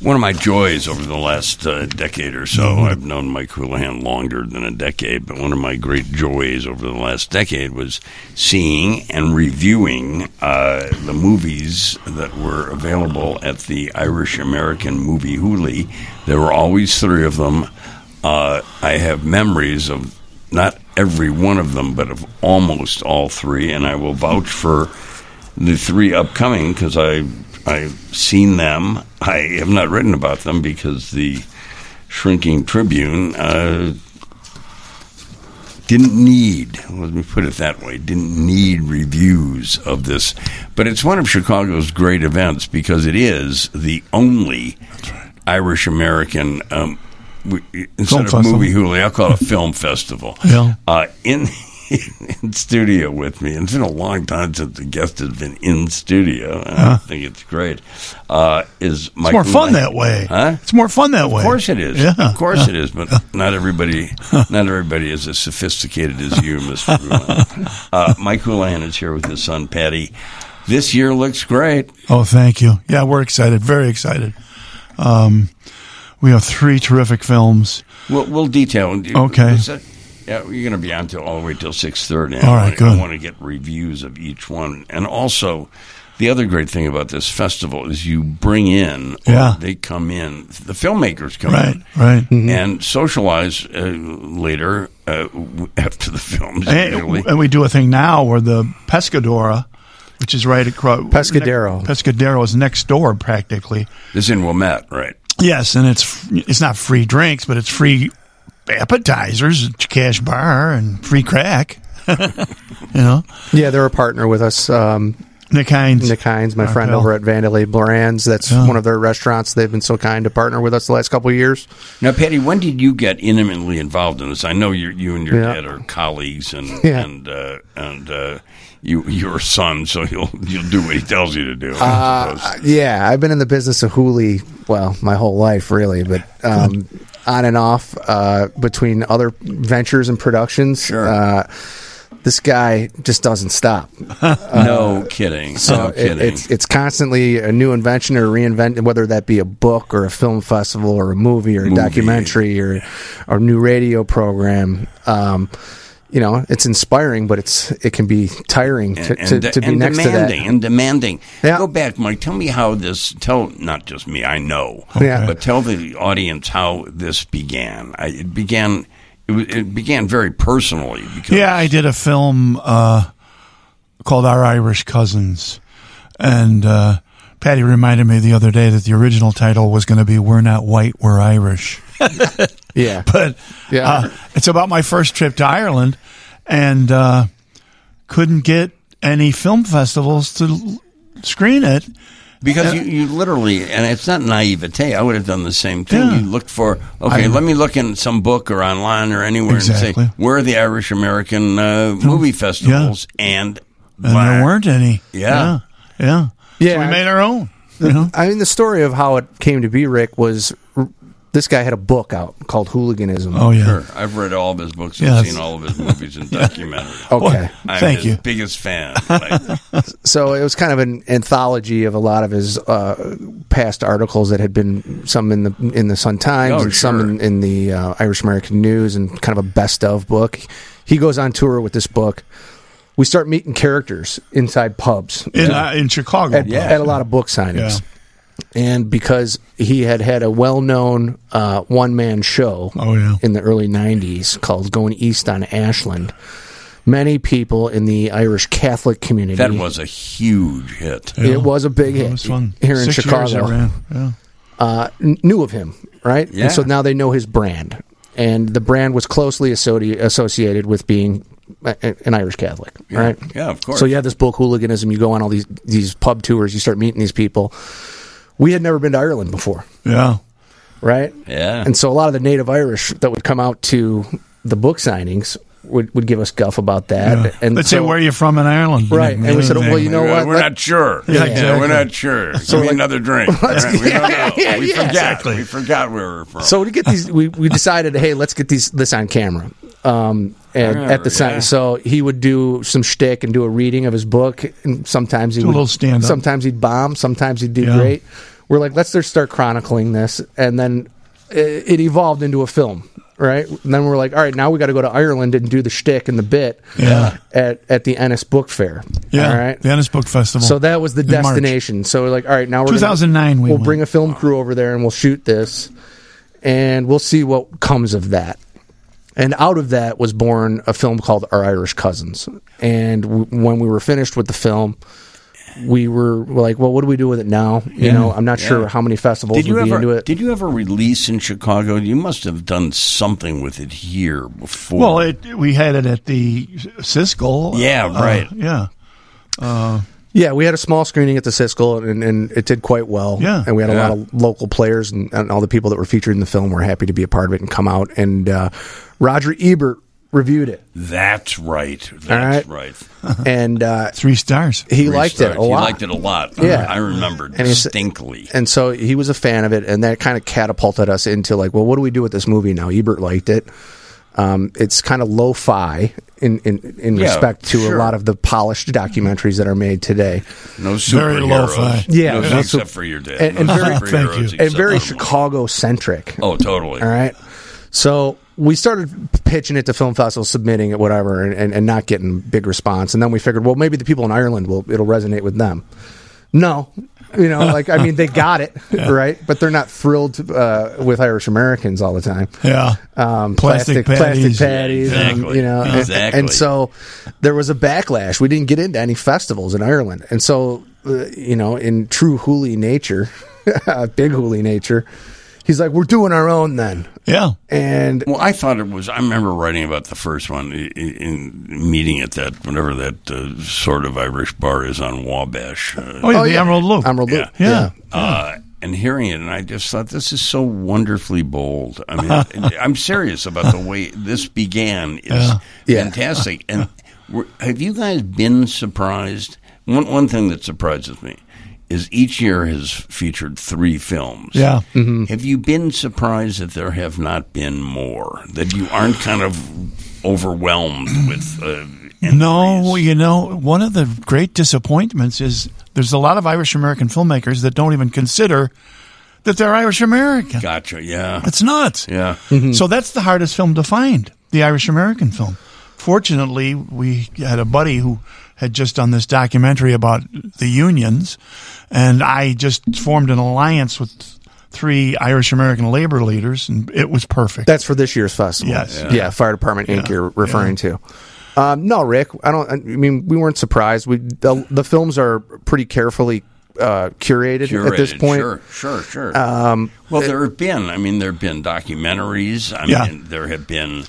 One of my joys over the last decade or so, I've known Mike Houlihan longer than a decade, but one of my great joys over the last decade was seeing and reviewing the movies that were available at the Irish American Movie Hooli. There were always 3 of them. I have memories of not every one of them, but of almost all 3, and I will vouch for the 3 upcoming because I've seen them. I have not written about them because the shrinking Tribune didn't need, let me put it that way, didn't need reviews of this. But it's one of Chicago's great events because it is the only Irish-American, instead of movie Hooli, I'll call it a film festival. Yeah. In studio with me. And it's been a long time since the guest has been in studio, and I think it's great. Is Mike? It's more fun that way. Huh? It's more fun that way. Of course it is. Yeah. Of course it is. But not everybody is as sophisticated as you, Mr. Houlihan. Mike Houlihan is here with his son, Patty. This year looks great. Oh, thank you. Yeah, we're excited. Very excited. We have 3 terrific films. We'll detail. Okay. Yeah, you're going to be on all the way till 6:30. All right, good. I want to get reviews of each one. And also, the other great thing about this festival is you bring in, or they come in, the filmmakers come in. Right. And socialize later after the films. And we do a thing now where the Pescadora, which is right across... Pescadero is next door, practically. This is in Wilmette, right? Yes, and it's not free drinks, but it's free appetizers, cash bar, and free crack. Yeah, they're a partner with us. Nick Hines, my friend over at Vandalay Brands. That's one of their restaurants. They've been so kind to partner with us the last couple of years. Now, Patty, when did you get intimately involved in this? I know you and your dad are colleagues, and your son, so you'll do what he tells you to do. Yeah, I've been in the business of Hooli, my whole life, really, but on and off between other ventures and productions. Sure. This guy just doesn't stop. No kidding. So it's constantly a new invention or reinvent, whether that be a book or a film festival or a movie or a documentary or a new radio program. It's inspiring, but it can be tiring to be next to that. And demanding. Yeah. Go back, Mike. Tell me how tell not just me, I know, but tell the audience how this began. It began very personally. Because I did a film called Our Irish Cousins, and Patty reminded me the other day that the original title was going to be We're Not White, We're Irish. Yeah. But it's about my first trip to Ireland, and couldn't get any film festivals to screen it. Because you literally, and it's not naivete, I would have done the same thing. You looked for, let me look in some book or online or anywhere and say, where are the Irish-American movie festivals? And there weren't any. Yeah. So we made our own. I mean, the story of how it came to be, Rick, was this guy had a book out called Hooliganism. Oh, yeah. Sure. I've read all of his books and seen all of his movies and documentaries. Okay. I'm his biggest fan. So it was kind of an anthology of a lot of his past articles that had been some in the Sun Times and some in the Irish American News, and kind of a best of book. He goes on tour with this book. We start meeting characters inside pubs. In Chicago. At a lot of book signings. Yeah. And because he had a well-known one-man show in the early 90s called Going East on Ashland, many people in the Irish Catholic community... That was a huge hit. Yeah. It was a big hit here in Chicago. Knew of him, right? Yeah. And so now they know his brand. And the brand was closely associated with being an Irish Catholic, right? Yeah, of course. So you have this book, Hooliganism. You go on all these pub tours. You start meeting these people. We had never been to Ireland before. Yeah. Right? Yeah. And so a lot of the native Irish that would come out to the book signings would give us guff about that. Yeah. And let's say, where are you from in Ireland? Right. And we said, well, you know what? We're not sure. Yeah, exactly. We're not sure. So give me another drink. We don't know. We forgot. Exactly. We forgot where we're from. So to get these, we decided, hey, let's get this on camera. At the sign, so he would do some shtick and do a reading of his book, and sometimes he would a little stand-up. Sometimes he'd bomb, sometimes he'd do great. we're like, let's just start chronicling this, and then it evolved into a film. Right, and then we're like, all right, now we got to go to Ireland and do the shtick and the bit at the Ennis Book Fair. Yeah, all right? The Ennis Book Festival. So that was the destination. March. So we're like, all right, now we're 2009. we'll bring a film crew over there and we'll shoot this, and we'll see what comes of that. And out of that was born a film called Our Irish Cousins. And when we were finished with the film, we were like, well, what do we do with it now? You know, I'm not sure how many festivals would be into it. Did you ever release in Chicago? You must have done something with it here before. Well, we had it at the Siskel. Yeah, right. Yeah, we had a small screening at the Siskel, and it did quite well. Yeah. And we had a lot of local players, and all the people that were featured in the film were happy to be a part of it and come out. And Roger Ebert reviewed it. That's right. That's right. And 3 stars. He liked it a lot. He liked it a lot. Yeah. I remember distinctly. And so he was a fan of it, and that kind of catapulted us into like, well, what do we do with this movie now? Ebert liked it. It's kind of lo-fi in respect to a lot of the polished documentaries that are made today. No superheroes. Very lo-fi. Yeah. No, except for your dad. And very, thank you. And very Chicago-centric. Oh, totally. All right. So we started pitching it to film festivals, submitting it, whatever, and not getting big response. And then we figured, well, maybe the people in Ireland it'll resonate with them. No. You know, like, I mean, they got it, right? But they're not thrilled with Irish Americans all the time. Yeah. Plastic patties. Exactly. And, you know, and so there was a backlash. We didn't get into any festivals in Ireland. And so, you know, in true Hooli nature, big Hooli nature, he's like, we're doing our own then. Yeah. And well, I thought it was. I remember writing about the first one in meeting at whatever that sort of Irish bar is on Wabash. The Emerald Loop. Emerald Loop. Yeah. And hearing it, and I just thought, this is so wonderfully bold. I mean, I'm serious about the way this began. Is fantastic. And have you guys been surprised? One thing that surprises me is each year has featured 3 films. Yeah. Mm-hmm. Have you been surprised that there have not been more? That you aren't kind of overwhelmed with entries? No, you know, one of the great disappointments is there's a lot of Irish American filmmakers that don't even consider that they're Irish American. Gotcha, yeah. It's nuts. Yeah. Mm-hmm. So that's the hardest film to find, the Irish American film. Fortunately, we had a buddy who had just done this documentary about the unions, and I just formed an alliance with 3 Irish American labor leaders, and it was perfect. that's for this year's festival. Yes. Yeah, Fire Department Inc. you're referring to. No, Rick, I mean, we weren't surprised. The films are pretty carefully curated at this point. Sure. Well, there have been documentaries. I mean, there have been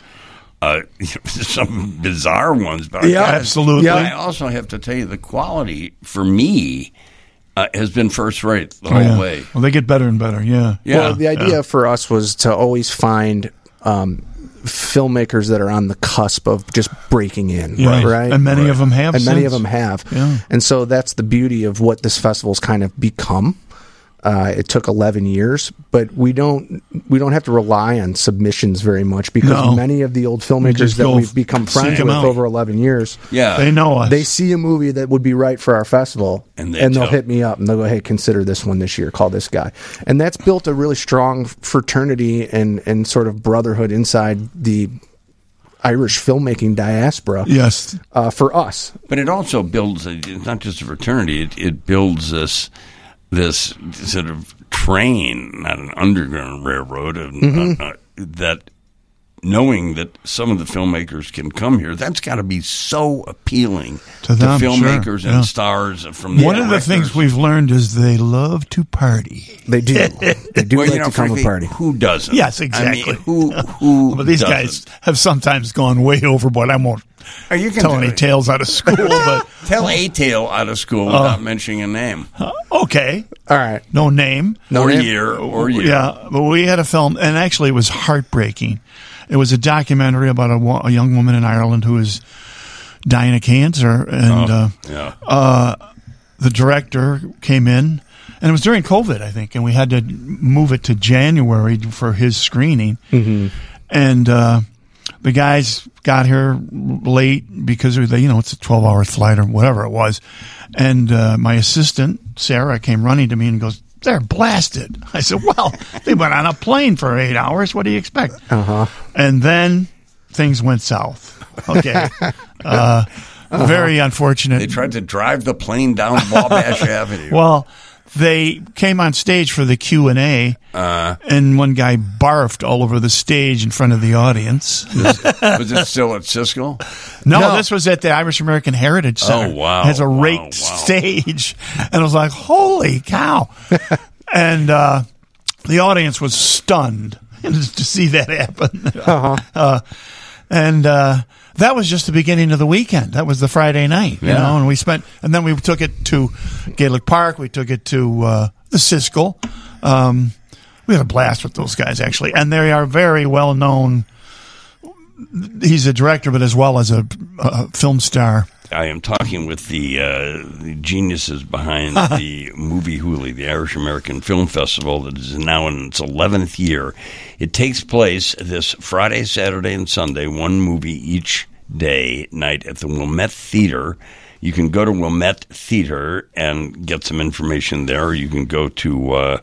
some bizarre ones. But absolutely. I also have to tell you, the quality, for me, has been first rate the whole way. Well, they get better and better, yeah. Well, the idea for us was to always find filmmakers that are on the cusp of just breaking in, right? And many of them have. Yeah. And so that's the beauty of what this festival's kind of become. It took 11 years, but we don't have to rely on submissions very much because many of the old filmmakers that we've become friends with over 11 years, they know us. They see a movie that would be right for our festival, and they'll hit me up and they'll go, "Hey, consider this one this year. Call this guy." And that's built a really strong fraternity and sort of brotherhood inside the Irish filmmaking diaspora. Yes, for us. But it also builds not just a fraternity; it builds this sort of train, not an underground railroad, that knowing that some of the filmmakers can come here, that's got to be so appealing to them, filmmakers and stars from the One of the things we've learned is they love to party. They do. They do like to come to party. Who doesn't? Yes, exactly. I mean, who But these doesn't? guys have sometimes gone way overboard. I won't tell any tales out of school, but tell a tale out of school without mentioning a name. Okay. All right. No name. Or year. Yeah, but we had a film, and actually it was heartbreaking. It was a documentary about a young woman in Ireland who was dying of cancer, and the director came in, and it was during COVID, I think, and we had to move it to January for his screening. Mm-hmm. And the guys got here late because it's a 12-hour flight or whatever it was. And my assistant, Sarah, came running to me and goes, they're blasted. I said, well, they went on a plane for 8 hours. What do you expect? And then things went south. Okay. Very unfortunate. They tried to drive the plane down Wabash Avenue. Well, they came on stage for the Q&A, and one guy barfed all over the stage in front of the audience. Was it still at Siskel? No, this was at the Irish American Heritage Center. Oh, wow. It has a raked stage. And I was like, holy cow. And the audience was stunned to see that happen. And that was just the beginning of the weekend. That was the Friday night, you know, and then we took it to Gaelic Park. We took it to the Siskel. We had a blast with those guys, actually. And they are very well known. He's a director, but as well as a film star. I am talking with the geniuses behind the Movie Hooli, the Irish American Film Festival, that is now in its 11th year. It takes place this Friday, Saturday, and Sunday, one movie each night at the Wilmette Theater. You can go to Wilmette Theater and get some information there. Or you can go to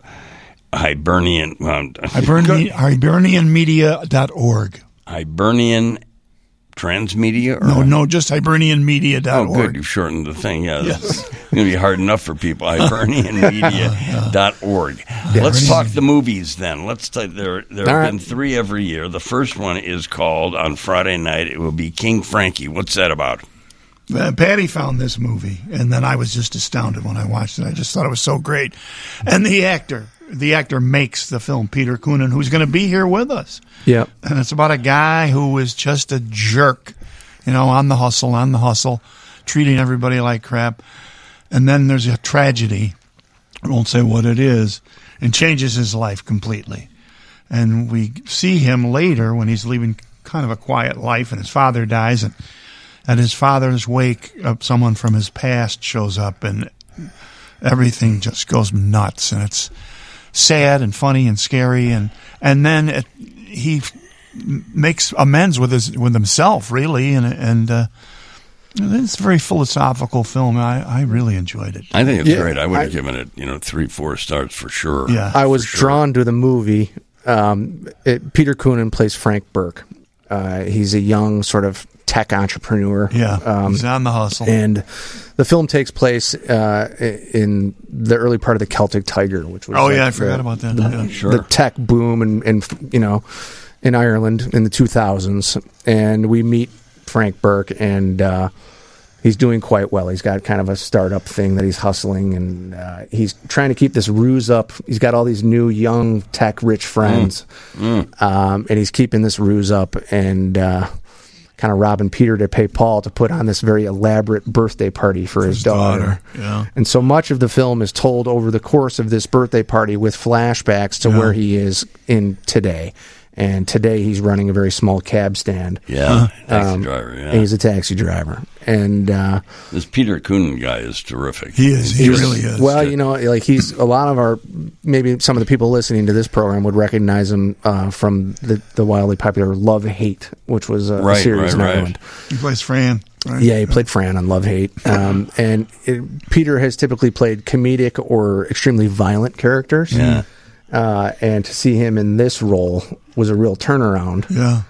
Hibernianmedia.org. Hibernian Transmedia? No, just hibernianmedia.org. Oh, good. You've shortened the thing. Yeah, it's going to be hard enough for people. Hibernianmedia.org. Let's talk the movies then. There have been 3 every year. The first one is called, on Friday night, it will be King Frankie. What's that about? Patty found this movie, and then I was just astounded when I watched it. I just thought it was so great. And the actor makes the film, Peter Coonan, who's going to be here with us. Yeah. And it's about a guy who is just a jerk, on the hustle, treating everybody like crap. And then there's a tragedy, I won't say what it is, and changes his life completely. And we see him later when he's leaving kind of a quiet life, and his father dies, and at his father's wake, someone from his past shows up, and everything just goes nuts, and it's sad and funny and scary, and then he makes amends with himself, really, and it's a very philosophical film. I really enjoyed it. I think it's great. I would have given it 3-4 stars for sure. Yeah, I was drawn to the movie. Peter Coonan plays Frank Burke. He's a young sort of tech entrepreneur. Yeah, he's on the hustle. And the film takes place in the early part of the Celtic Tiger, which was I forgot about that. The tech boom and in Ireland in the 2000s. And we meet Frank Burke, and he's doing quite well. He's got kind of a startup thing that he's hustling, and he's trying to keep this ruse up. He's got all these new, young, tech-rich friends, and he's keeping this ruse up and kind of robbing Peter to pay Paul to put on this very elaborate birthday party for his daughter. Yeah. And so much of the film is told over the course of this birthday party with flashbacks to where he is in today. And today he's running a very small cab stand. Yeah, taxi driver, yeah. He's a taxi driver. And this Peter Coonan guy is terrific. He is. He really is. Well, he's a lot of maybe some of the people listening to this program would recognize him from the wildly popular Love Hate, which was a series in Ireland. He plays Fran. Right? Yeah, he played Fran on Love Hate. And Peter has typically played comedic or extremely violent characters. Yeah. And to see him in this role was a real turnaround. Yeah.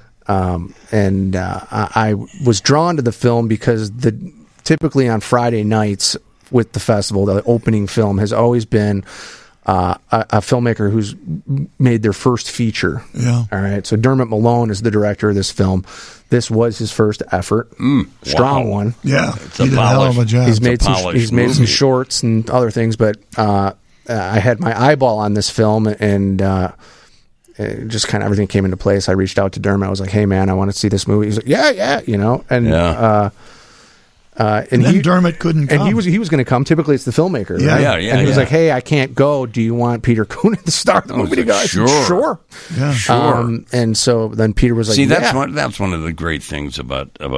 I was drawn to the film because typically on Friday nights with the festival, the opening film has always been a filmmaker who's made their first feature. Yeah. All right. So Dermot Malone is the director of this film. This was his first effort. Strong one. Yeah. He did a hell of a job. He's made some shorts and other things, but I had my eyeball on this film, and just kind of everything came into place. I reached out to Dermot. I was like, "Hey, man, I want to see this movie." He's like, "Yeah," and then Dermot couldn't come. And he was going to come. Typically, it's the filmmaker. Yeah, right? Yeah. And he was like, "Hey, I can't go. Do you want Peter Coonan to star the movie?" Like, Sure. Yeah, sure. And so then Peter was like, "See, that's one of the great things about the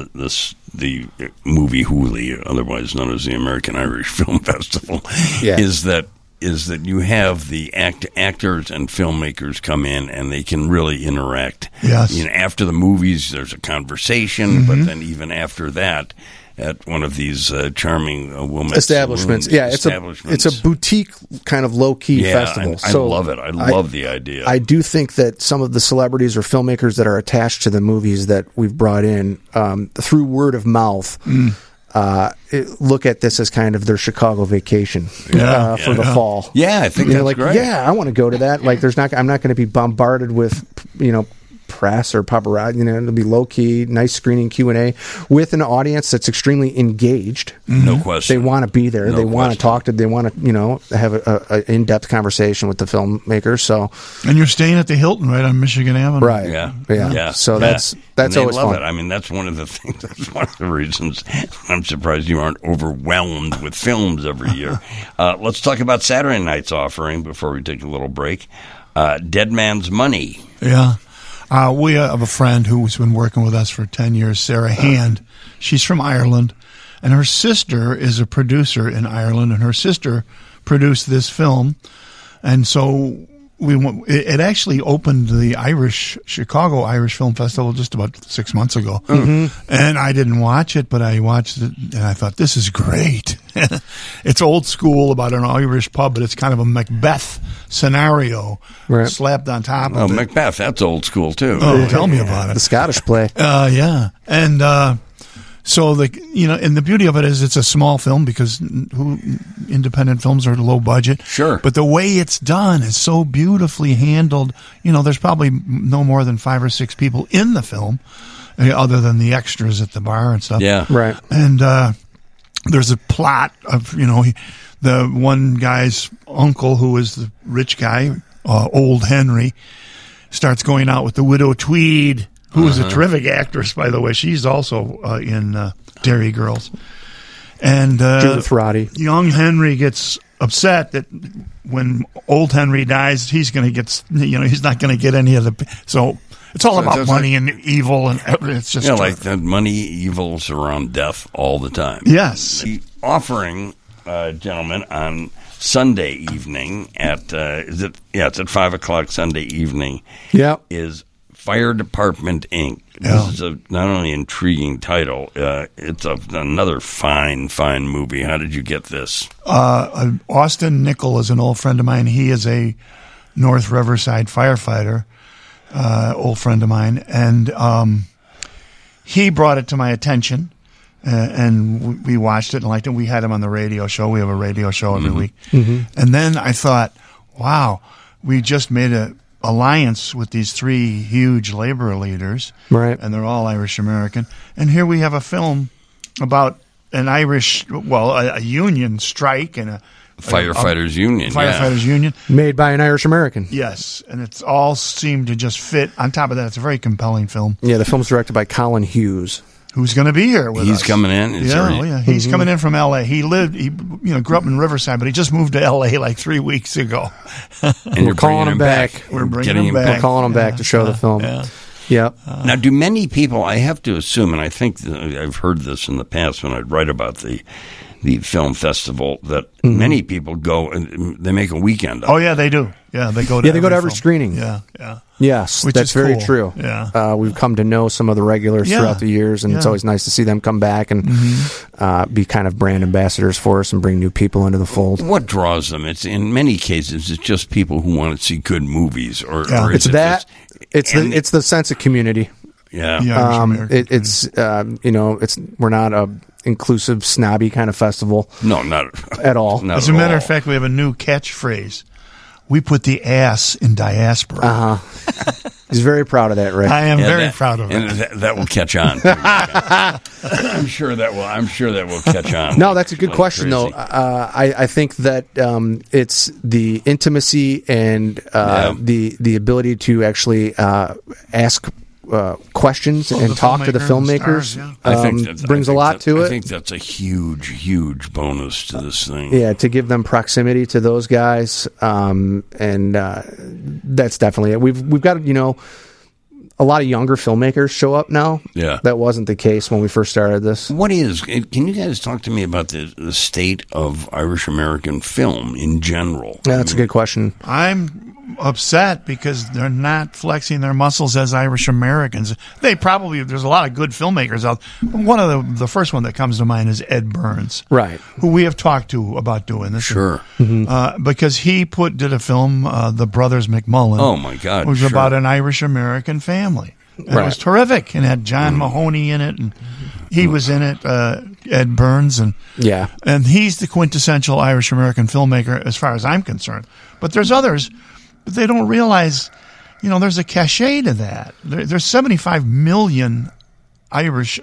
Movie Hooli, otherwise known as the American Irish Film Festival, is that you have the actors and filmmakers come in and they can really interact. Yes. After the movies, there's a conversation, but then even after that, at one of these charming women's establishments. Saloons, Yeah, it's a boutique kind of low key festival. I love it. I love the idea. I do think that some of the celebrities or filmmakers that are attached to the movies that we've brought in through word of mouth. Look at this as kind of their Chicago vacation for the fall. Yeah, I think that's great. Yeah, I want to go to that. Like, I'm not going to be bombarded with, press or paparazzi. It'll be low key, nice screening Q&A with an audience that's extremely engaged. No question. They want to be there. They want to talk to. They want to have an in-depth conversation with the filmakers. So, and you're staying at the Hilton right on Michigan Avenue, right? Yeah. So that's always love fun. it. I mean, that's one of the things. That's one of the reasons I'm surprised you aren't overwhelmed with films every year. Let's talk about Saturday night's offering before we take a little break. Dead Man's Money. Yeah. We have a friend who's been working with us for 10 years, Sarah Hand. She's from Ireland, and her sister is a producer in Ireland, and her sister produced this film. And so it actually opened the Chicago Irish Film Festival just about 6 months ago. Mm-hmm. And I didn't watch it, but I watched it, and I thought, this is great. It's old school about an Irish pub, but it's kind of a Macbeth scenario slapped on top of it. Macbeth, that's old school, too. Oh, tell me about it. The Scottish play. Yeah. And so, and the beauty of it is it's a small film because independent films are low budget. Sure. But the way it's done is so beautifully handled. There's probably no more than 5 or 6 people in the film other than the extras at the bar and stuff. Yeah. Right. And there's a plot of, the one guy's uncle who is the rich guy, Old Henry, starts going out with the widow Tweed, who is a terrific actress, by the way. She's also in Derry Girls. And Judith Roddy. Young Henry gets upset that when Old Henry dies, he's going to get, he's not going to get any of the. So it's all about money and evil, and it's just like that money, evil surround death all the time. Yes. The offering, gentlemen, on Sunday evening at it's at 5:00 Sunday evening. Yeah, is Fire Department Inc. This is not only an intriguing title, it's another fine movie. How did you get this? Austin Nickel is an old friend of mine. He is a North Riverside firefighter, old friend of mine, and he brought it to my attention, and we watched it and liked it. We had him on the radio show. We have a radio show every week. Mm-hmm. And then I thought, wow, we just made a alliance with these 3 huge labor leaders, right? And they're all Irish American. And here we have a film about an a union strike and a firefighters union, made by an Irish American. Yes, and it's all seemed to just fit. On top of that, it's a very compelling film. Yeah, the film's directed by Colin Hughes, who's going to be here with us. He's coming in. He's coming in from L.A. He grew up in Riverside, but he just moved to L.A. like 3 weeks ago. And we're calling him back. We're bringing him back. We're calling him back to show the film. Yeah. Now, do many people? I have to assume, and I think I've heard this in the past when I write about the film festival, that many people go and they make a weekend of it. Oh yeah, they do. Yeah, they go to every screening. Yeah. Yes, which that's is very cool. True. Yeah. We've come to know some of the regulars throughout the years, and it's always nice to see them come back and be kind of brand ambassadors for us and bring new people into the fold. What draws them? It's in many cases it's just people who want to see good movies, or it's that. It's the sense of community. Yeah. We're not a inclusive, snobby kind of festival. No, not at all. As a matter of fact, we have a new catchphrase. We put the ass in diaspora. He's very proud of that, Rick. I am very proud of it. And that will catch on. I'm sure that will catch on. No, that's a good question, though. I think that it's the intimacy and the ability to actually ask questions and talk to the filmmakers. I think brings a lot to it. I think that's a huge bonus to this thing. Yeah, to give them proximity to those guys, and that's definitely it. We've got a lot of younger filmmakers show up now. Yeah, that wasn't the case when we first started this. Can you guys talk to me about the state of Irish American film in general? Yeah, that's a good question. I'm upset because they're not flexing their muscles as Irish Americans. There's a lot of good filmmakers out. One of the first one that comes to mind is Ed Burns, right? Who we have talked to about doing this. Sure, because he did a film, The Brothers McMullen. Oh my God, which was about an Irish American family. And It was terrific, and had John Mahoney in it, and he was in it. Ed Burns, and he's the quintessential Irish American filmmaker as far as I'm concerned. But there's others. But they don't realize, there's a cachet to that. There's 75 million Irish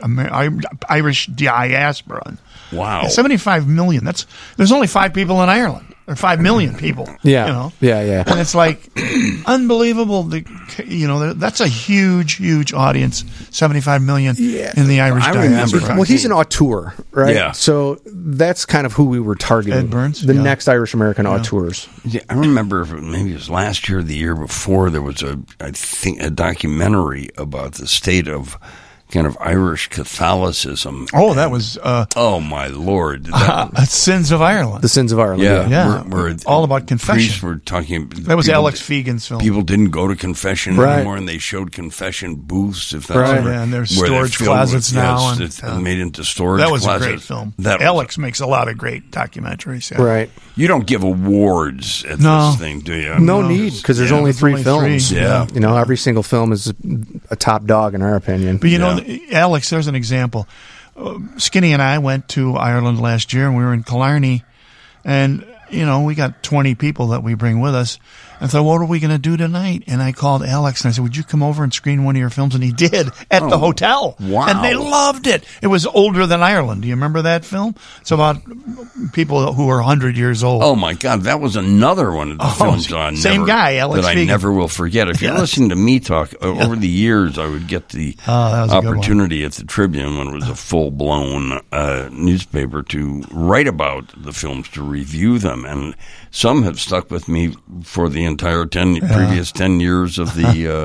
diaspora. Wow. 75 million. There's only 5 people in Ireland. Or 5 million people. Yeah. Yeah. And it's like unbelievable. That's a huge, huge audience. 75 million in the Irish diaspora. Well, he's an auteur, right? Yeah. So that's kind of who we were targeting. Ed Burns? The next Irish American auteurs. Yeah, I remember maybe it was last year or the year before, there was a documentary about the state of kind of Irish Catholicism. Oh, that was... oh, my Lord. Sins of Ireland. The Sins of Ireland, yeah. Where all about confession. Priests were talking... That was Alex Fegan's film. People didn't go to confession anymore, and they showed confession booths. If that's and there's storage closets now. It's made into storage closets. That was a great film. Alex makes a lot of great documentaries. Yeah. Right. You don't give awards at this thing, do you? No need, because there's only 3 films. Yeah. Every single film is a top dog in our opinion. But Alex, there's an example. Skinny and I went to Ireland last year, and we were in Killarney, and we got 20 people that we bring with us. I thought, what are we going to do tonight? And I called Alex and I said, would you come over and screen one of your films? And he did at the hotel. Wow. And they loved it. It was Older Than Ireland. Do you remember that film? It's about people who are 100 years old. Oh, my God. That was another one of the films guy, Alex that Fegan. I never will forget. If you're listening to me talk, over the years, I would get the opportunity at the Tribune, when it was a full-blown newspaper, to write about the films, to review them. And some have stuck with me for the entire previous 10 years of the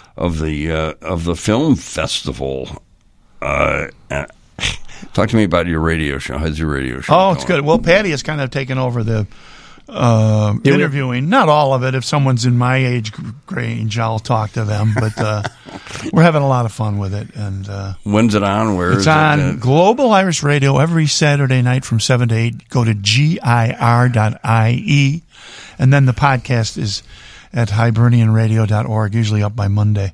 film festival. Talk to me about your radio show. How's your radio show going? It's good. Well, Patty has kind of taken over the interviewing. Not all of it. If someone's in my age range, I'll talk to them. But we're having a lot of fun with it. And when's it on? Where it's is on it? Global Irish Radio every Saturday night from 7 to 8. Go to GIR.IE. And then the podcast is at hibernianradio.org, usually up by Monday.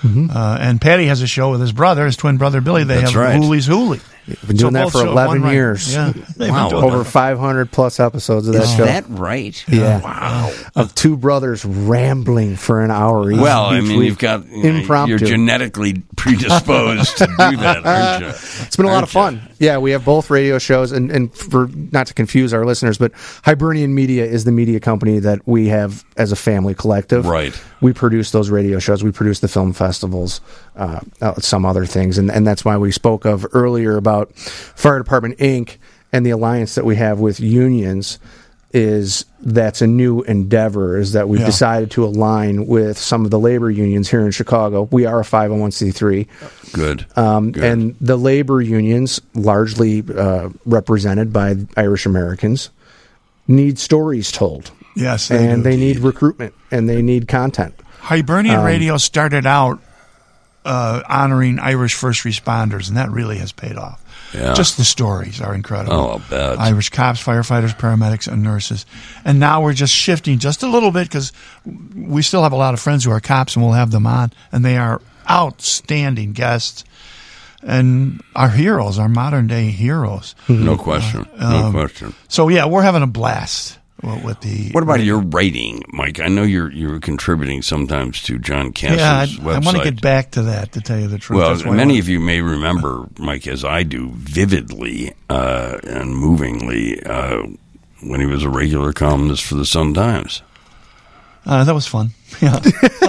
And Patty has a show with his twin brother Billy. They have Hooley's Hooley. We've been doing that for 11 years. Yeah. Wow. Over 500 plus episodes of that show. Is that right? Yeah. Wow. Of 2 brothers rambling for an hour each. Well, I mean, you've got impromptu. You're genetically predisposed to do that, aren't you? It's been a lot of fun. Yeah, we have both radio shows, and for not to confuse our listeners, but Hibernian Media is the media company that we have as a family collective. Right. We produce those radio shows. We produce the film festivals, some other things, and that's why we spoke of earlier about Fire Department Inc. and the alliance that we have with unions. That's a new endeavor, is that we've decided to align with some of the labor unions here in Chicago. We are a 501c3. Good. And the labor unions, largely represented by Irish Americans, need stories told. Yes, they need recruitment, and they need content. Hibernian Radio started out honoring Irish first responders, and that really has paid off. Yeah. Just the stories are incredible. Oh, I'll bet. Irish cops, firefighters, paramedics, and nurses. And now we're just shifting just a little bit, because we still have a lot of friends who are cops, and we'll have them on, and they are outstanding guests and our heroes, our modern-day heroes. No question. No question. So, yeah, we're having a blast. What about your writing, Mike? I know you're contributing sometimes to John Cass's website. I want to get back to that, to tell you the truth. Well, many of you may remember, Mike, as I do, vividly and movingly, when he was a regular columnist for the Sun-Times. That was fun. Yeah.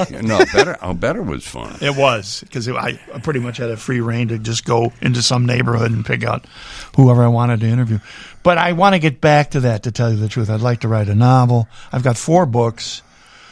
I'll bet it was fun. It was, because I pretty much had a free rein to just go into some neighborhood and pick out whoever I wanted to interview. But I want to get back to that, to tell you the truth. I'd like to write a novel. I've got 4 books,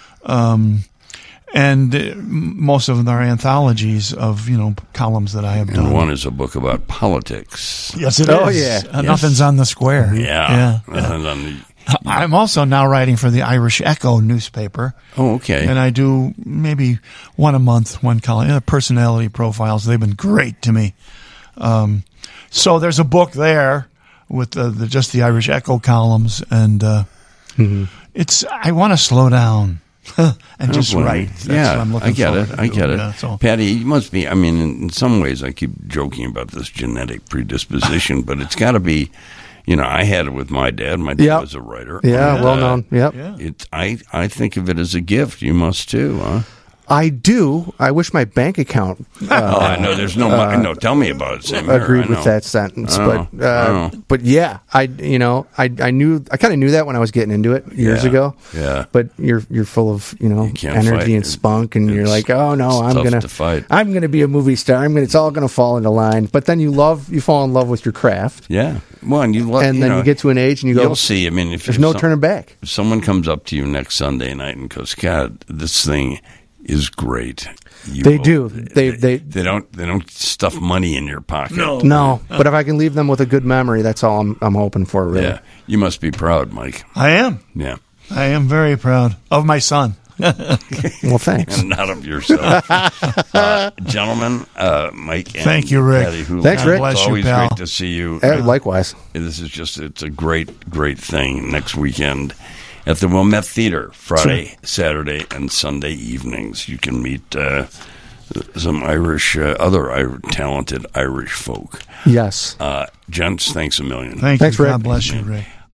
and most of them are anthologies of columns that I have done. And one is a book about politics. Yes, it is. Oh, yeah. Nothing's on the square. Yeah. Nothing's on the. I'm also now writing for the Irish Echo newspaper. Oh, okay. And I do maybe one a month, one column. Personality profiles. They've been great to me. So there's a book there with just the Irish Echo columns, and it's. I want to slow down and just write. That's what I'm looking forward to. I get it. Yeah, so. Patty, you must be. I mean, in some ways, I keep joking about this genetic predisposition, but it's got to be. You know, I had it with my dad. My dad was a writer. Yeah, well known. Yep. Yeah. I think of it as a gift. You must too, huh? I do. I wish my bank account. I know. There's no money. No, tell me about it. Same agreed with that sentence, but yeah, I knew. I kind of knew that when I was getting into it years ago. Yeah. But you're full of energy and spunk, and you're like, oh no, I'm gonna be a movie star. It's all gonna fall into line. But then you fall in love with your craft. Yeah. Well, and you get to an age and you go. You'll see. I mean, there's no turning back. If someone comes up to you next Sunday night and goes, God, this thing is great. They do. They don't stuff money in your pocket. No. But if I can leave them with a good memory, that's all I'm hoping for. Really. Yeah. You must be proud, Mike. I am. Yeah. I am very proud of my son. Well, thanks. And not of yourself, gentlemen. Mike. And thank you, Rick. Patty Houlihan. Thanks, Rick. It's always great to see you. Likewise. This is it's a great thing. Next weekend at the Wilmette Theater, Friday, Saturday, and Sunday evenings. You can meet some other talented Irish folk. Yes. Gents, thanks a million. Thanks, Rick. God bless you, Rick.